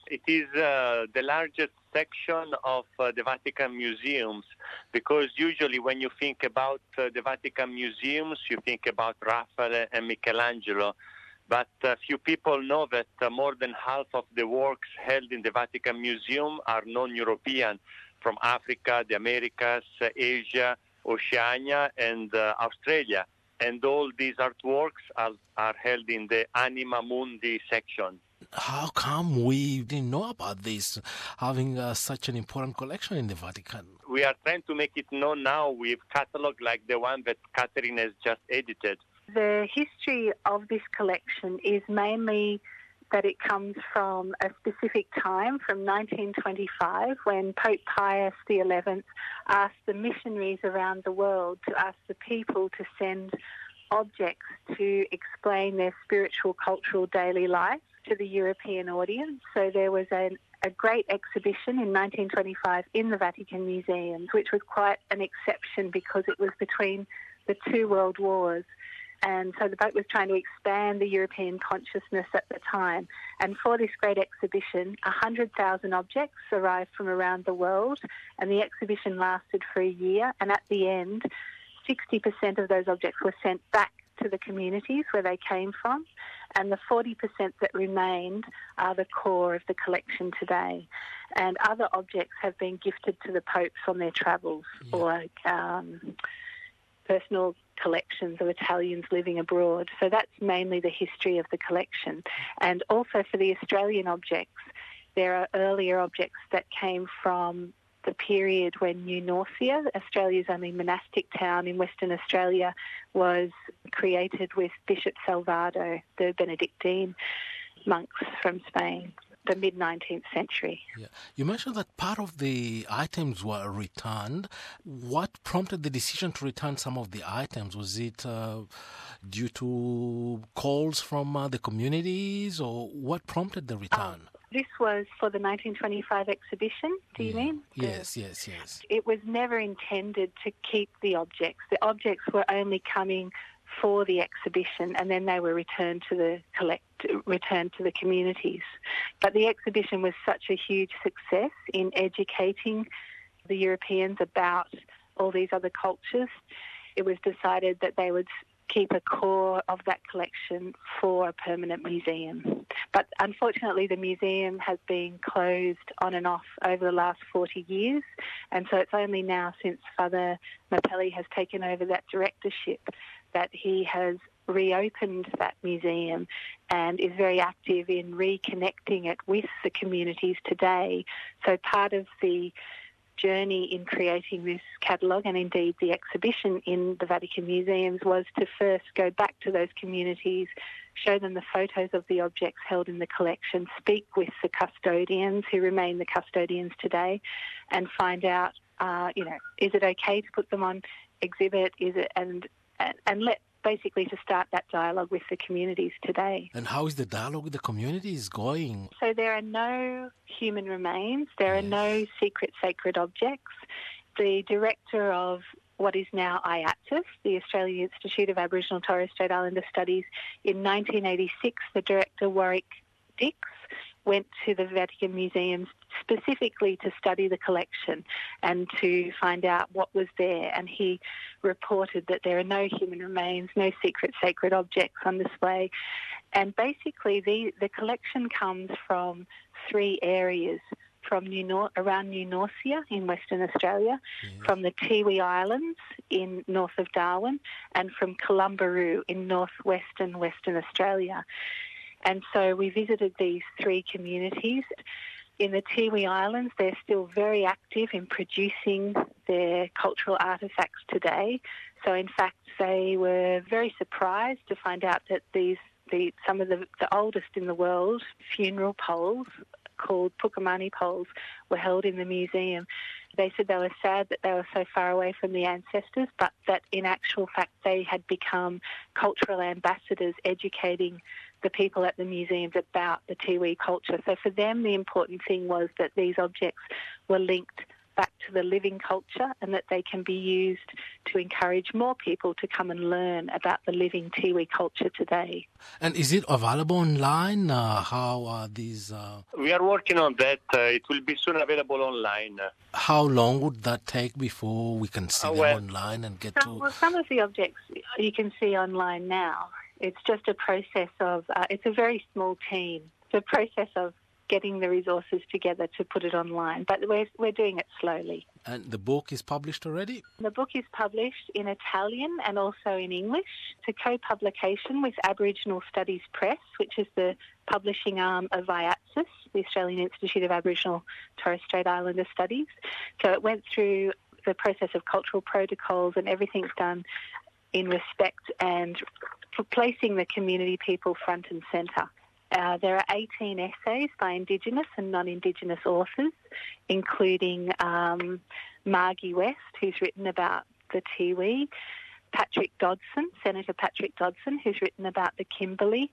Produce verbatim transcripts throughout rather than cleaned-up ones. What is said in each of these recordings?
It is uh, the largest section of uh, the Vatican museums, because usually when you think about uh, the Vatican museums, you think about Raphael and Michelangelo. But uh, few people know that uh, more than half of the works held in the Vatican Museum are non-European, from Africa, the Americas, uh, Asia, Oceania, and uh, Australia. And all these artworks are, are held in the Anima Mundi section. How come we didn't know about this, having uh, such an important collection in the Vatican? We are trying to make it known now with catalogs like the one that Catherine has just edited. The history of this collection is mainly that it comes from a specific time, from nineteen twenty-five, when Pope Pius the eleventh asked the missionaries around the world to ask the people to send objects to explain their spiritual, cultural daily life to the European audience. So there was a, a great exhibition in nineteen twenty-five in the Vatican Museums, which was quite an exception because it was between the two world wars. And so the Pope was trying to expand the European consciousness at the time. And for this great exhibition, one hundred thousand objects arrived from around the world, and the exhibition lasted for a year. And at the end, sixty percent of those objects were sent back to the communities where they came from, and the forty percent that remained are the core of the collection today. And other objects have been gifted to the popes on their travels, yeah. or um, personal collections of Italians living abroad. So that's mainly the history of the collection. And also for the Australian objects, there are earlier objects that came from the period when New Norcia, Australia's only monastic town in Western Australia, was created with Bishop Salvado, the Benedictine monks from Spain, the mid-nineteenth century. Yeah. You mentioned that part of the items were returned. What prompted the decision to return some of the items? Was it uh, due to calls from uh, the communities, or what prompted the return? Um, This was for the nineteen twenty-five exhibition, do you yeah. mean? Yes, yes, yes. It was never intended to keep the objects. The objects were only coming for the exhibition, and then they were returned to the collect, returned to the communities. But the exhibition was such a huge success in educating the Europeans about all these other cultures. It was decided that they would keep a core of that collection for a permanent museum. But unfortunately, the museum has been closed on and off over the last forty years, and so it's only now since Father Mapelli has taken over that directorship that he has reopened that museum and is very active in reconnecting it with the communities today. So part of the journey in creating this catalogue, and indeed the exhibition in the Vatican Museums, was to first go back to those communities, show them the photos of the objects held in the collection, speak with the custodians who remain the custodians today, and find out, uh, you know, is it okay to put them on exhibit? Is it and and, and let basically to start that dialogue with the communities today. And how is the dialogue with the communities going? So there are no human remains. There yes. are no secret sacred objects. The director of what is now I A T F, the Australian Institute of Aboriginal and Torres Strait Islander Studies, in nineteen eighty-six, the director, Warwick Dix, went to the Vatican Museums specifically to study the collection and to find out what was there. And he reported that there are no human remains, no secret sacred objects on display. And basically the, the collection comes from three areas: from New Nor- around New Norcia in Western Australia, yes. from the Tiwi Islands in north of Darwin, and from Columbaroo in northwestern Western Australia. And so we visited these three communities. In the Tiwi Islands, they're still very active in producing their cultural artefacts today. So in fact, they were very surprised to find out that these the some of the, the oldest in the world funeral poles, called Pukamani poles, were held in the museum. They said they were sad that they were so far away from the ancestors, but that in actual fact they had become cultural ambassadors, educating the people at the museums about the Tiwi culture. So for them, the important thing was that these objects were linked back to the living culture and that they can be used to encourage more people to come and learn about the living Tiwi culture today. And is it available online? Uh, how are these... Uh... We are working on that. Uh, it will be soon available online. How long would that take before we can see uh, them well, online and get some, to... Well, some of the objects you can see online now. It's just a process of... Uh, it's a very small team. It's a process of getting the resources together to put it online, but we're we're doing it slowly. And the book is published already? The book is published in Italian and also in English. It's a co-publication with Aboriginal Studies Press, which is the publishing arm of I A T S I S, the Australian Institute of Aboriginal Torres Strait Islander Studies. So it went through the process of cultural protocols, and everything's done in respect and for placing the community people front and centre. Uh, there are eighteen essays by Indigenous and non-Indigenous authors, including um, Margie West, who's written about the Tiwi, Patrick Dodson, Senator Patrick Dodson, who's written about the Kimberley,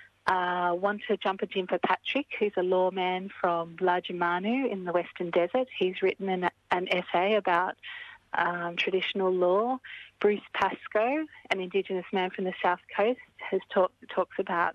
uh, Wanta Jumpa Jimpa Patrick, who's a lawman from Lajamanu in the Western Desert. He's written an, an essay about um, traditional law. Bruce Pascoe, an Indigenous man from the South Coast, has talk, talks about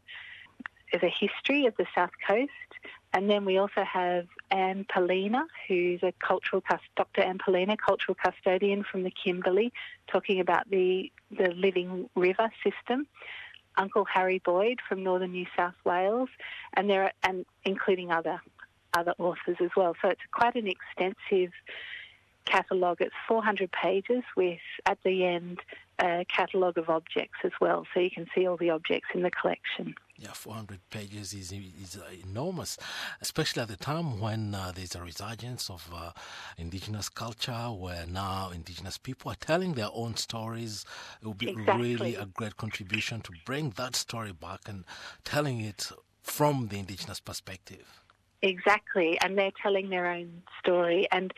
the history of the South Coast. And then we also have Anne Polina, who's a cultural, Doctor Anne Polina, cultural custodian from the Kimberley, talking about the, the living river system. Uncle Harry Boyd from northern New South Wales, and there are, and including other other authors as well. So it's quite an extensive catalogue. It's four hundred pages with, at the end, a catalogue of objects as well, so you can see all the objects in the collection. Yeah, four hundred pages is is uh, enormous, especially at the time when uh, there's a resurgence of uh, Indigenous culture, where now Indigenous people are telling their own stories. It would be Exactly. really a great contribution to bring that story back and telling it from the Indigenous perspective. Exactly, and they're telling their own story. And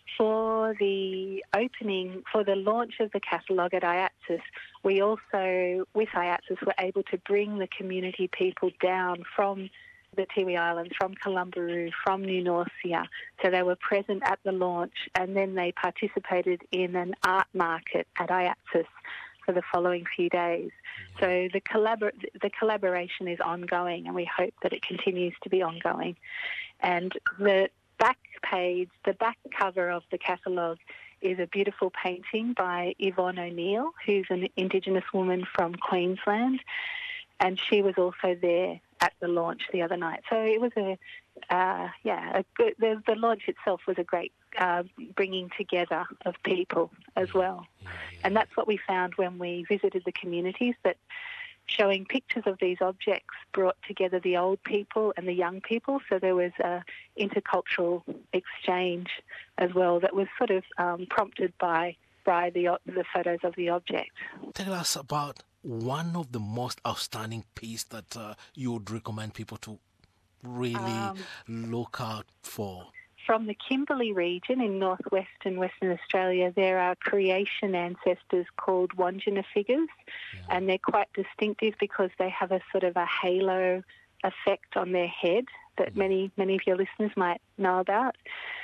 for the opening, for the launch of the catalogue at I A T S I S, we also, with I A T S I S, were able to bring the community people down from the Tiwi Islands, from Columbaroo, from New Norcia. So they were present at the launch, and then they participated in an art market at I A T S I S for the following few days. So the collabor- the collaboration is ongoing, and we hope that it continues to be ongoing. And the back page, the back cover of the catalogue is a beautiful painting by Yvonne O'Neill, who's an Indigenous woman from Queensland, and she was also there at the launch the other night. So it was a, uh, yeah, a good, the, the launch itself was a great uh, bringing together of people as well. Yeah, yeah. And that's what we found when we visited the communities, that showing pictures of these objects brought together the old people and the young people. So there was a intercultural exchange as well that was sort of um, prompted by by the the photos of the object. Tell us about one of the most outstanding pieces that uh, you would recommend people to really Um, look out for. From the Kimberley region in northwestern Western Australia, there are creation ancestors called Wandjina figures, Yeah. and they're quite distinctive because they have a sort of a halo effect on their head that many many of your listeners might know about.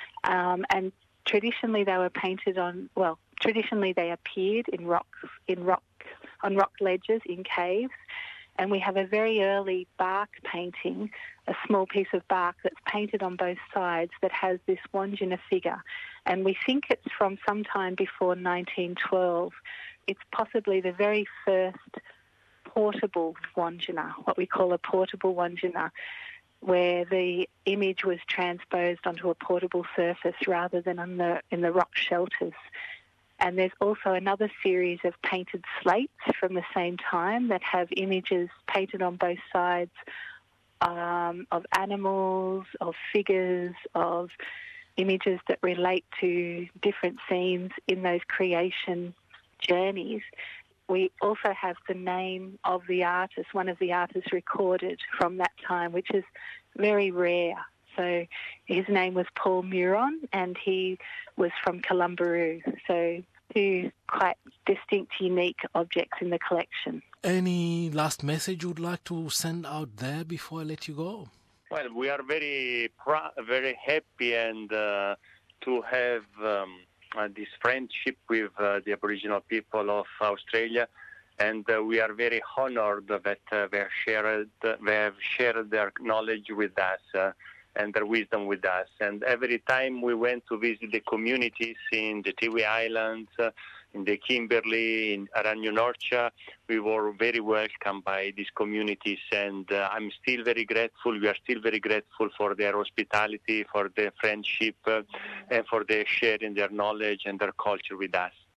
Um, and traditionally, they were painted on. Well, traditionally they appeared in rocks, in rock, on rock ledges in caves. And we have a very early bark painting, a small piece of bark that's painted on both sides that has this Wandjina figure. And we think it's from sometime before nineteen twelve. It's possibly the very first portable Wandjina, what we call a portable Wandjina, where the image was transposed onto a portable surface rather than on the, in the rock shelters. And there's also another series of painted slates from the same time that have images painted on both sides um, of animals, of figures, of images that relate to different scenes in those creation journeys. We also have the name of the artist, one of the artists recorded from that time, which is very rare. So his name was Paul Muron, and he was from Columbaroo. So two quite distinct, unique objects in the collection. Any last message you'd like to send out there before I let you go? Well, we are very proud, very happy and uh, to have um, uh, this friendship with uh, the Aboriginal people of Australia, and uh, we are very honored that uh, they, have shared, they have shared their knowledge with us uh, and their wisdom with us. And every time we went to visit the communities in the Tiwi Islands, uh, in the Kimberley, in Aranyu Norcia, we were very welcomed by these communities, and uh, I'm still very grateful. We are still very grateful for their hospitality, for their friendship, uh, and for their sharing their knowledge and their culture with us.